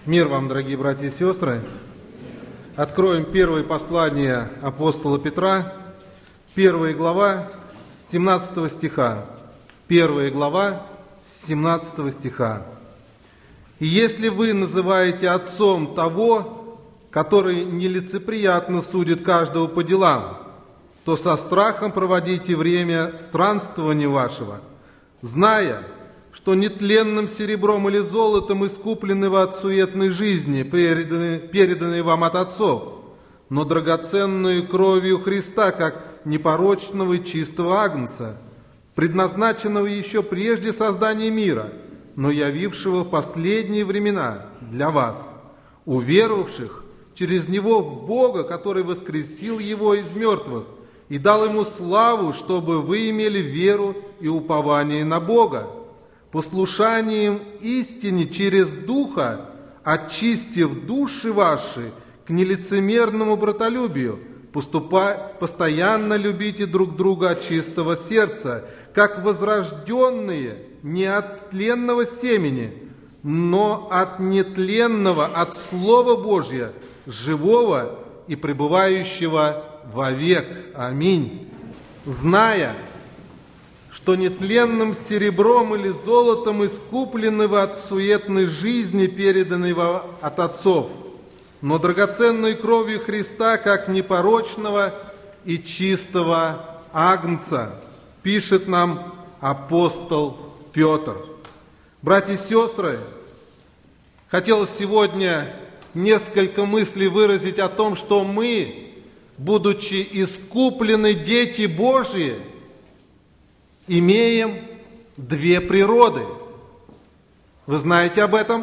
Мир вам, дорогие братья и сестры. Откроем первое послание апостола Петра, 1 глава, 17 стиха. 1 глава, 17 стиха. «И если вы называете отцом того, который нелицеприятно судит каждого по делам, то со страхом проводите время странствования вашего, зная, что нетленным серебром или золотом искуплены вы от суетной жизни, переданной вам от отцов, но драгоценную кровью Христа, как непорочного и чистого агнца, предназначенного еще прежде создания мира, но явившего в последние времена для вас, уверовавших через Него в Бога, который воскресил Его из мертвых и дал Ему славу, чтобы вы имели веру и упование на Бога, послушанием истине через Духа, очистив души ваши к нелицемерному братолюбию, постоянно любите друг друга от чистого сердца, как возрожденные не от тленного семени, но от нетленного, от Слова Божия, живого и пребывающего вовек. Аминь. Зная, что нетленным серебром или золотом искуплены вы от суетной жизни, переданной вам от отцов, но драгоценной кровью Христа, как непорочного и чистого агнца», пишет нам апостол Петр. Братья и сестры, хотелось сегодня несколько мыслей выразить о том, что мы, будучи искуплены дети Божьи, имеем две природы. Вы знаете об этом?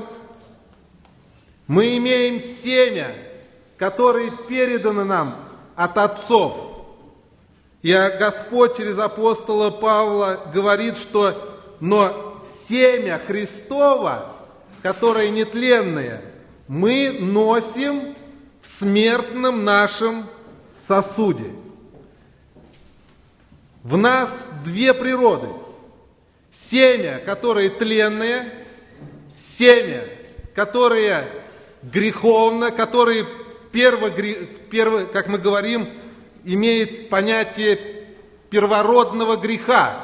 Мы имеем семя, которое передано нам от отцов. И Господь через апостола Павла говорит, что но семя Христово, которое нетленное, мы носим в смертном нашем сосуде. В нас две природы. Семя, которое тленное, семя, которое греховно, которое как мы говорим, имеет понятие первородного греха,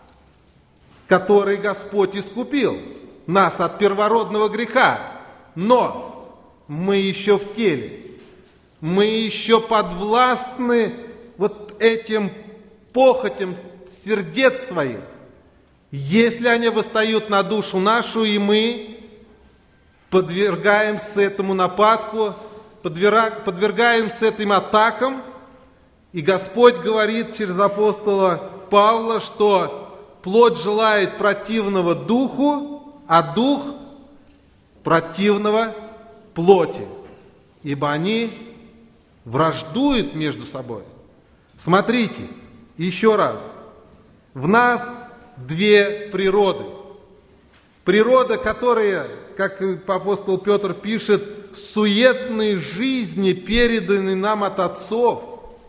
который Господь искупил нас от первородного греха. Но мы еще в теле, мы еще подвластны вот этим похотям сердец своих, если они восстают на душу нашу, и мы подвергаемся этому нападку, подвергаемся этим атакам. И Господь говорит через апостола Павла, что плоть желает противного духу, а дух противного плоти, ибо они враждуют между собой. Смотрите, еще раз, в нас две природы. Природа, которая, как апостол Петр пишет, суетной жизни, переданной нам от отцов.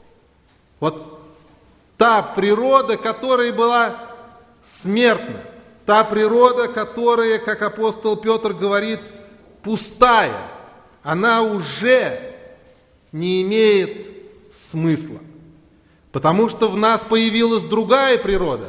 Вот та природа, которая была смертна, та природа, которая, как апостол Петр говорит, пустая, она уже не имеет смысла. Потому что в нас появилась другая природа,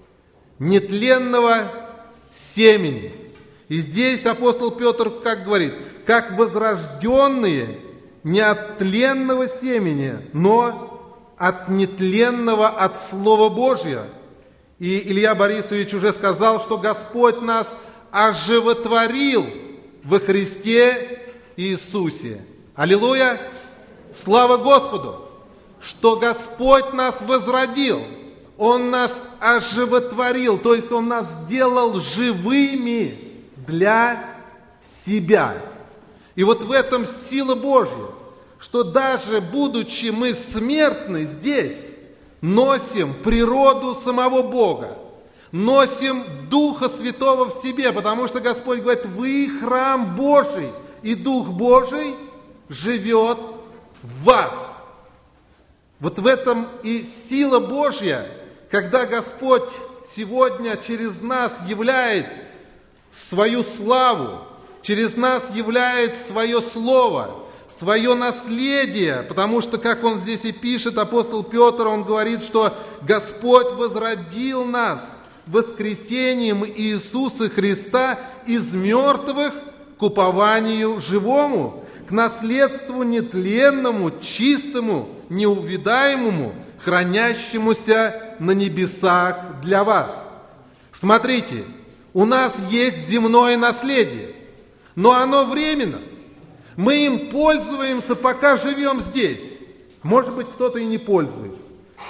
нетленного семени. И здесь апостол Петр как говорит, как возрожденные не от тленного семени, но от нетленного, от Слова Божия. И Илья Борисович уже сказал, что Господь нас оживотворил во Христе Иисусе. Аллилуйя! Слава Господу! Что Господь нас возродил, Он нас оживотворил, то есть Он нас сделал живыми для себя. И вот в этом сила Божья, что даже будучи мы смертны здесь, носим природу самого Бога, носим Духа Святого в себе, потому что Господь говорит, вы храм Божий, и Дух Божий живет в вас. Вот в этом и сила Божья, когда Господь сегодня через нас являет свою славу, через нас являет свое слово, свое наследие, потому что, как он здесь и пишет, апостол Петр, он говорит, что Господь возродил нас воскресением Иисуса Христа из мертвых к упованию живому, к наследству нетленному, чистому, неувидаемому, хранящемуся на небесах для вас. Смотрите, у нас есть земное наследие, но оно временно. Мы им пользуемся, пока живем здесь. Может быть, кто-то и не пользуется.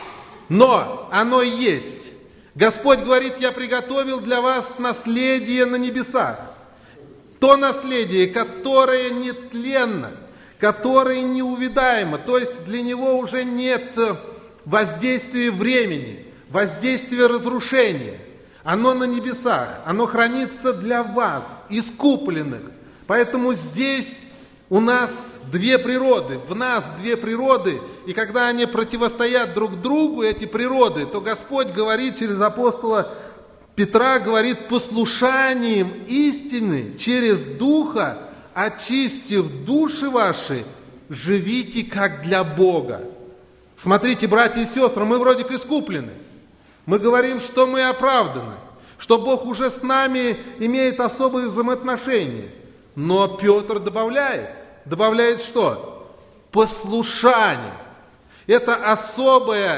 Но оно есть. Господь говорит, я приготовил для вас наследие на небесах. То наследие, которое нетленно, которое неувидаемо. То есть для него уже нет воздействия времени, воздействия разрушения. Оно на небесах, оно хранится для вас, искупленных. Поэтому здесь у нас две природы, в нас две природы, и когда они противостоят друг другу, эти природы, то Господь говорит через апостола Петра, говорит, послушанием истины через Духа, очистив души ваши, живите как для Бога. Смотрите, братья и сестры, мы вроде как искуплены. Мы говорим, что мы оправданы, что Бог уже с нами имеет особые взаимоотношения. Но Петр добавляет что? Послушание. Это особая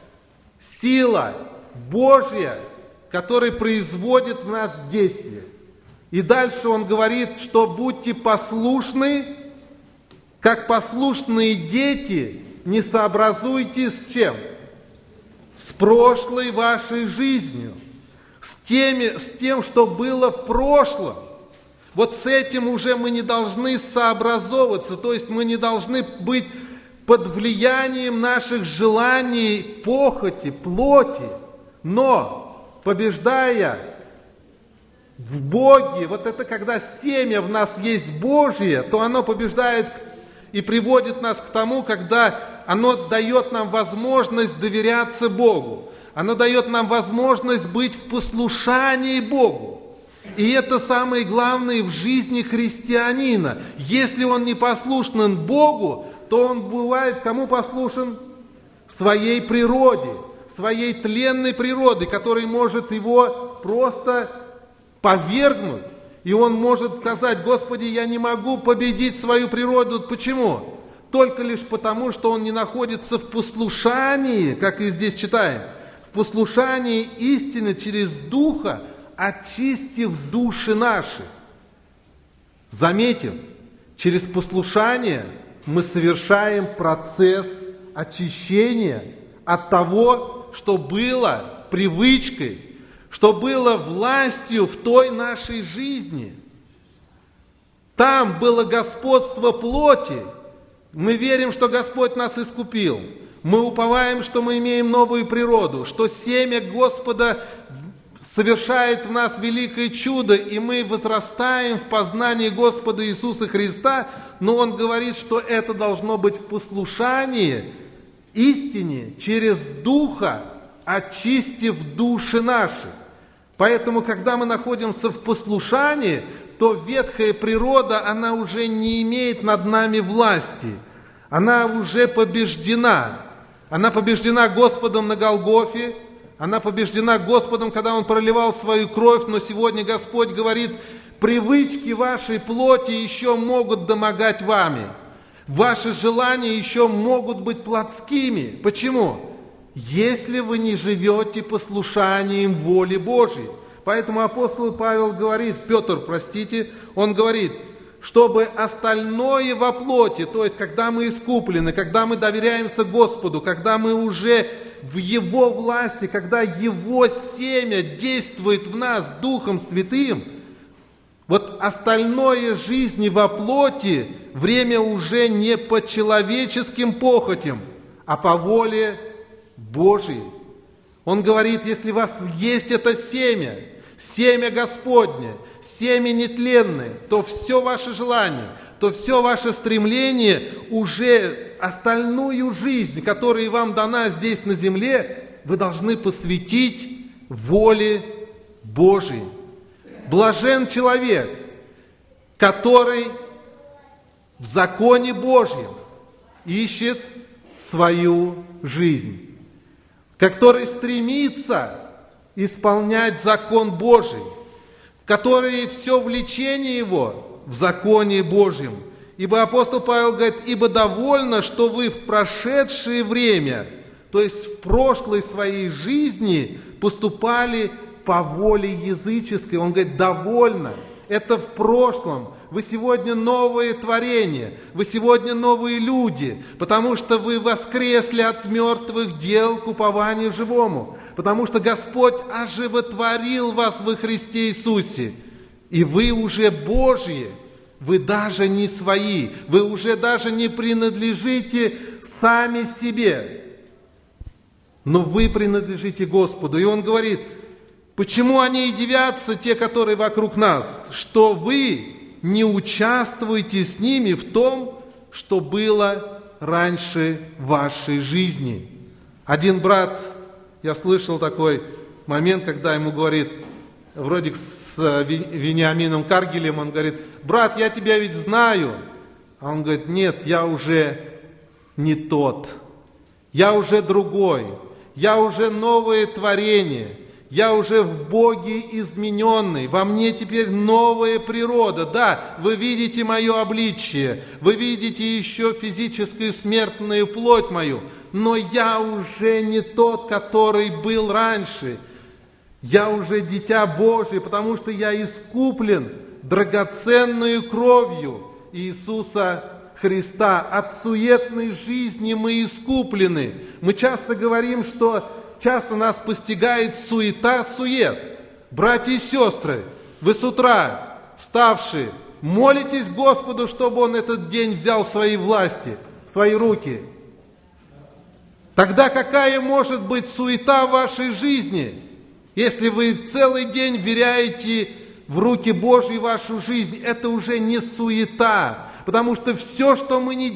сила Божья, которая производит в нас действие. И дальше он говорит, что будьте послушны, как послушные дети, не сообразуйтесь с чем? С прошлой вашей жизнью, с тем, что было в прошлом. Вот с этим уже мы не должны сообразовываться, то есть мы не должны быть под влиянием наших желаний, похоти, плоти, но побеждая в Боге, вот это когда семя в нас есть Божье, то оно побеждает и приводит нас к тому, когда оно дает нам возможность доверяться Богу, оно дает нам возможность быть в послушании Богу. И это самое главное в жизни христианина. Если он не послушен Богу, то он бывает кому послушен? Своей природе, своей тленной природе, которая может его просто повергнуть. И он может сказать, Господи, я не могу победить свою природу. Почему? Только лишь потому, что он не находится в послушании, как и здесь читаем, в послушании истины через Духа, очистив души наши. Заметим, через послушание мы совершаем процесс очищения от того, что было привычкой, что было властью в той нашей жизни. Там было господство плоти. Мы верим, что Господь нас искупил. Мы уповаем, что мы имеем новую природу, что семя Господа совершает в нас великое чудо, и мы возрастаем в познании Господа Иисуса Христа, но Он говорит, что это должно быть в послушании истине через Духа, очистив души наши. Поэтому, когда мы находимся в послушании, то ветхая природа, она уже не имеет над нами власти. Она уже побеждена. Она побеждена Господом на Голгофе, она побеждена Господом, когда Он проливал свою кровь, но сегодня Господь говорит, привычки вашей плоти еще могут домогать вами. Ваши желания еще могут быть плотскими. Почему? Если вы не живете послушанием воли Божьей. Поэтому апостол Павел говорит, он говорит, чтобы остальное во плоти, то есть когда мы искуплены, когда мы доверяемся Господу, когда мы уже в Его власти, когда Его семя действует в нас Духом Святым, вот остальное жизни во плоти, время уже не по человеческим похотям, а по воле Божьей. Он говорит, если у вас есть это семя Господне, семя нетленное, то все ваше желание, то все ваше стремление уже остальную жизнь, которая вам дана здесь на земле, вы должны посвятить воле Божией. Блажен человек, который в законе Божьем ищет свою жизнь, который стремится исполнять закон Божий, который все влечение его в законе Божьем. Ибо апостол Павел говорит: ибо довольно, что вы в прошедшее время, то есть в прошлой своей жизни, поступали по воле языческой. Он говорит: довольно. Это в прошлом. Вы сегодня новое творение, вы сегодня новые люди, потому что вы воскресли от мертвых дел к упованию живому, потому что Господь оживотворил вас во Христе Иисусе, и вы уже Божьи, вы даже не свои, вы уже даже не принадлежите сами себе, но вы принадлежите Господу. И Он говорит: почему они и дивятся, те, которые вокруг нас, что вы не участвуйте с ними в том, что было раньше в вашей жизни. Один брат, я слышал такой момент, когда ему говорит, вроде с Вениамином Каргелем, он говорит: брат, я тебя ведь знаю. А он говорит: нет, я уже не тот, я уже другой, я уже новое творение. Я уже в Боге измененный, во мне теперь новая природа. Да, вы видите мое обличие, вы видите еще физическую смертную плоть мою, но я уже не тот, который был раньше. Я уже дитя Божие, потому что я искуплен драгоценную кровью Иисуса Христа. От суетной жизни мы искуплены. Мы часто говорим, что часто нас постигает суета-сует. Братья и сестры, вы с утра вставшие, молитесь Господу, чтобы Он этот день взял в свои власти, в свои руки. Тогда какая может быть суета в вашей жизни, если вы целый день вверяете в руки Божьи вашу жизнь? Это уже не суета, потому что все, что мы не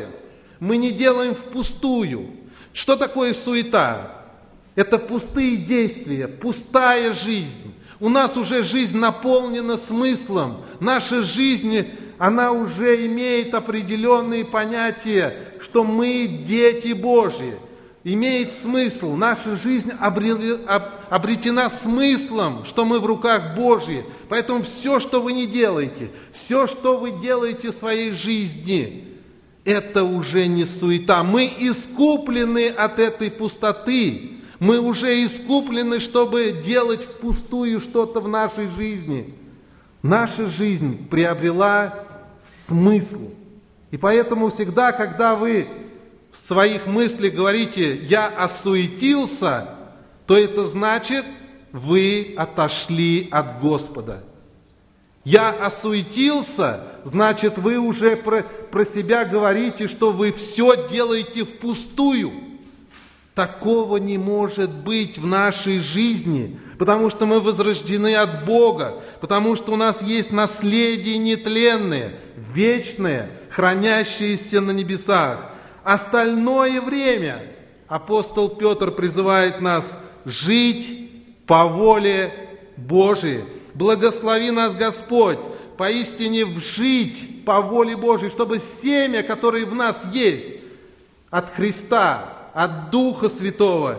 делаем впустую. Что такое суета? Это пустые действия, пустая жизнь. У нас уже жизнь наполнена смыслом. Наша жизнь, она уже имеет определенные понятия, что мы дети Божьи. Имеет смысл. Наша жизнь обретена смыслом, что мы в руках Божьих. Поэтому все, что вы не делаете, все, что вы делаете в своей жизни, это уже не суета. Мы искуплены от этой пустоты. Мы уже искуплены, чтобы делать впустую что-то в нашей жизни. Наша жизнь приобрела смысл. И поэтому всегда, когда вы в своих мыслях говорите: «я осуетился», то это значит, вы отошли от Господа. «Я осуетился», значит, вы уже про себя говорите, что вы все делаете впустую. Такого не может быть в нашей жизни, потому что мы возрождены от Бога, потому что у нас есть наследие нетленное, вечное, хранящееся на небесах. Остальное время апостол Петр призывает нас жить по воле Божией. Благослови нас Господь поистине жить по воле Божией, чтобы семя, которое в нас есть от Христа, от Духа Святого,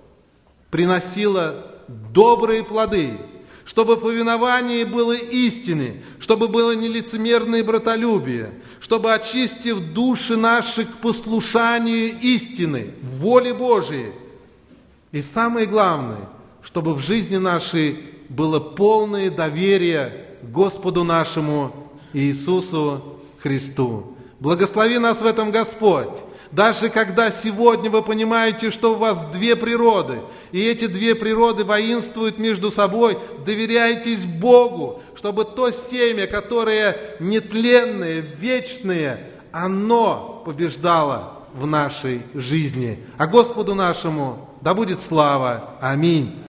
приносило добрые плоды, чтобы повинование было истины, чтобы было нелицемерное братолюбие, чтобы, очистив души наши к послушанию истины, воле Божией. И самое главное, чтобы в жизни нашей было полное доверие Господу нашему Иисусу Христу. Благослови нас в этом Господь. Даже когда сегодня вы понимаете, что у вас две природы, и эти две природы воинствуют между собой, доверяйтесь Богу, чтобы то семя, которое нетленное, вечное, оно побеждало в нашей жизни. А Господу нашему да будет слава. Аминь.